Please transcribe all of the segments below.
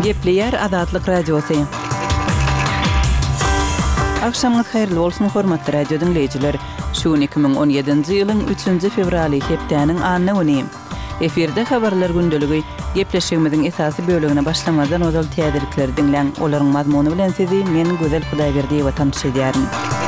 Gepleyer Azatlyk Radiosu. Akşamınız hayırlı olsun hormatly radio dinleyijiler. Şu 2017-nji ýylyň 3-nji fevraly hepdäniň anyny önem. Eferde habarlar gündöligi gepleşigimiziň esasy bölügine başlamadan ozal täzelikleri dinleň. Olaryň mazmuny bilen sizi men Gözel Hudaýberdiýewa tanış edýärin.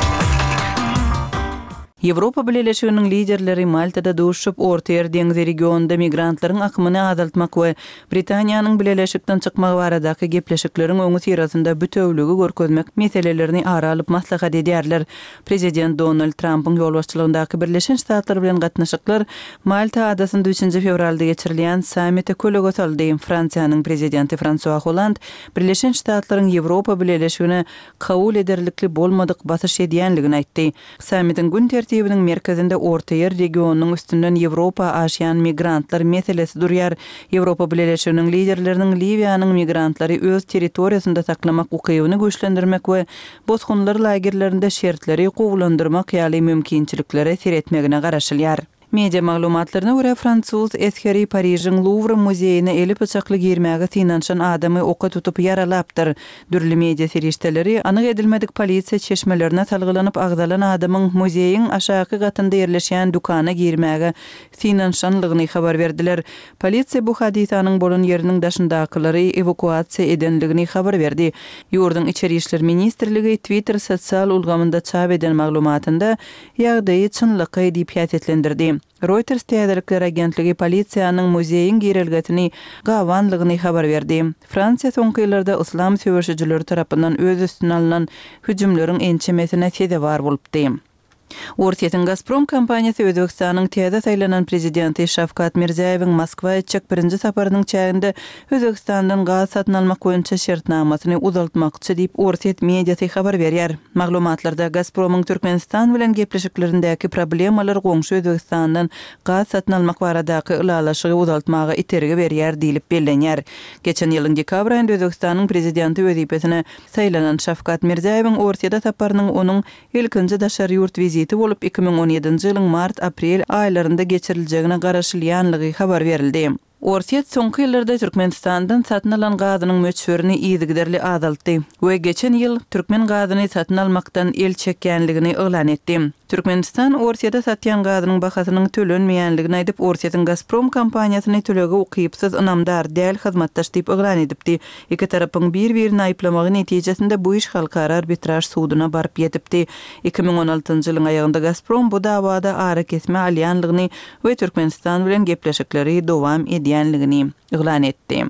Ýewropa Birleşiginiň liderleri Maltada duruşup Orta Ýer deňzi regionunda migrantlaryň akymyny azaltmak we Britaniýanyň Birleşikden çykmagy baradaky gepleşikleriň öňü sirasynda bütewligi görkezmek meselelerini ara alyp maslahat edýärler. Prezident Donald Trump'yň ýolbaşçylygyndaky Birleşen Ştatlar bilen gatnaşyklar Malta adasynda 3-nji fevralda geçirilýän sammite köleget aldy. Fransiýanyň prezidenti François Hollande Birleşen Ştatlaryň Ýewropa Birleşigine kabul ederlikli bolmadyk basyş edýänligini aýtdy. Sammitiň gün tertibiniň merkezinde Orta Ýer regionunyň üstünden Ýewropa aşýan migrantlar meselesi durýar. Ýewropa Birleşiginiň liderleriniň Libiýanyň migrantlary öz territoriýasynda saklamak ukybyny güýçlendirmek we bozgunlar lagerlerinde şertleri gowulandyrmak ýaly mümkinçiliklere seretmegine garaşylýar. Media maglumatlaryna görä Fransuz eskeri Paryжyň Louvre muzeýine elip bıçakly girmäge synanşan adamy oka tutup ýaralapdyr. Dürli media serişdeleri anyk edilmedik polisiýa çeşmelerine salgylanyp agdalan adamyň muzeýiň aşaky gatynda ýerleşýän dukana girmäge synanşanlygyny habar berdiler. Polisiýa bu hadisanyň bolan ýeriniň daşyndakylary evakuasiýa edenligini habar berdi. Ýurdun içeri işler ministrligi Twitter sosial ulgamynda çap eden maglumatynda ýagdaýy çynlyky diýip ýasetlendirdi. Reuters täzelikler agentligi polisiýanyň muzeýiň girilgetini gawanlygyny habar berdi. Fransiýa soňky ýyllarda islam söwüşçileri tarapyndan öz üstüne alynan hüjümleriň ençemesine sebäp bolupdy. Ortiýetiň Gazprom kompaniýasy Özbekistanyň täze saýlanan prezidenti Şavkat Mirziýewiň Moskwaga çek birinji saparynyň çäginde Özbekistandan gaz satyn almak boýunça şertnamasyny uzaltmakçy diýip Ortiýet mediasy habar berýär. Maglumatlarda Gazpromyň Türkmenistan bilen gepleşiklerindäki problemalar goňşy Özbekistandan gaz satyn almak baradaky ulalaşygy uzaltmaga itergi berýär diýilip bellenýär. Geçen ýylyň dekabr aýynda Özbekistanyň prezidenti wezipesine saýlanan Şavkat Mirziýewiň Ortiýada saparynyň onuň ilkinji daşary ýurt viziti bolup 2017-nji ýylyň mart-aprel aýlarynda geçiriljegine garaşylýanlygy habar berildi. Ortiýet soňky ýyllarda Türkmenistandan satyn alan gazynyň möçberini ýygyderli azaltdy we geçen ýyl türkmen gazyny satyn almakdan el çekýänligini elan etdi. Türkmenistan Ortiýada satýan gazynyň bahasynyň tölenmeýänligini aýdyp Ortiýetiň Gazprom kompaniýasyny tölegi ukypsyz ynamdar däl hyzmatdaş diýip elan edipdi. Iki tarapyň bir-birini aýplamagy netijesinde bu iş halkara arbitraj sudyna baryp ýetipdi. 2016-njy ýylyň aýagynda Gazprom bu dawada ara kesme alýanlygyny we Türkmenistan bilen gepleşikleri dowam edýänligini elan etdi.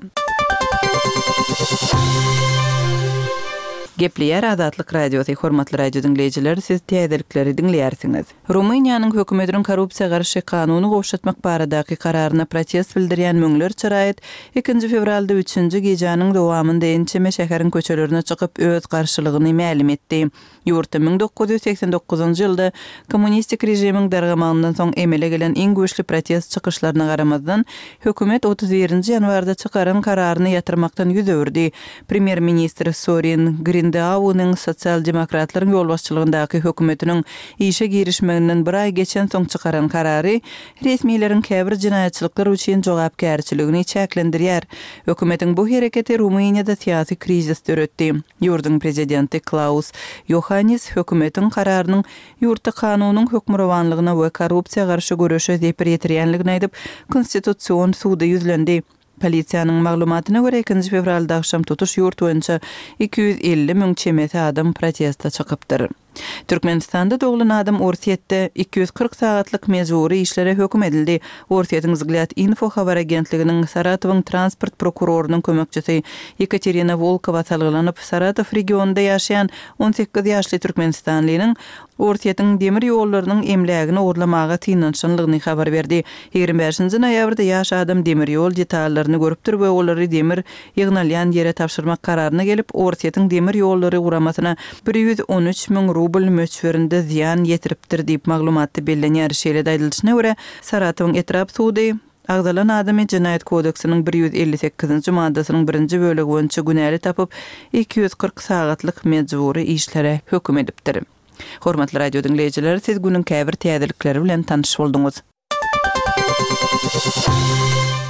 Gepleyer Azatlyk Radiosu hormatly radio dinleyijiler, siz täzelikleri dinleýärsiňiz. Rumyniýanyň hökümetiniň korrupsiýa garşy kanuny gowşatmak baradaky kararyna protest bildirýän müňler çyraýat 2 fevralda 3-nji gejanyň dowamynda Ençeme şäheriniň köçelerine çykyp öz garşylygyny ma'lum etdi. Ýurtda 1989-njy ýylda kommunistik rejimiň dargamagyndan soň emele gelen iň güýçli protest çykyşlaryna garamazdan hökümet 31-nji ýanwarda çykaran kararyny ýatyrmakdan ýüz öwürdi. Premier ministr Sorin Grindeau'nyň sosial demokratlaryň ýolbaşçylygyndaky hökümetiniň işe girişmeginden bir ay geçen soň çykaran karary resmiýetiň käbir jinaýatçylyklar üçin jogapkärçiligini çäklendirýär. Hökümetiň bu hereketi Rumyniýada siýasy krizis töretdi. Ýurdun prezidenti Klaus Johannes hökümetiň kararynyň ýurtda kanunyň hökmürawanlygyna we korrupsiýa garşy görüşe zepir ýetirýänligini aýdyp konstitusiýon sudy ýüzlendi. Polisiýanyň maglumatyna görä 2 fevralda akşam tutuş ýurt boýunça 250 müň çemeti adam protesta çykypdyr. Türkmenistanda doglan adam Ortiýetde 240 sagatlyk mejburi işlere hökm edildi. Ortiýetiň Zglyad Info habar agentliginiň Saratowyň transport prokurorunyň kömekçisi Ekaterina Volkova salgylanyp Saratow regionunda ýaşaýan 18 ýaşly türkmenistanlynyň Ortiýetiň demir ýollarynyň emlägini orlamaga synanşanlygyny habar berdi. 25-nji noýabrda ýaş adam demir ýol detallaryny görüpdir we olary demir ýygnalýan ýere tapşyrmak kararyna gelip Ortiýetiň demir ýollary guramasyna 113 müň rubl möçberinde ziyan ýetiripdir diýip maglumatda bellenýär. Şeýle aýdylyşyna görä Saratowyň etrap sudy agdalan adamy Jinaýat kodeksiniň 158-nji maddasynyň 1-nji bölegi boýunça günäli tapyp 240 sagatlyk mejburi işlere hökm edipdir. Hormatly radio dinleyijiler, siz günüň käbir täzelikleri bilen tanyş bolduňuz.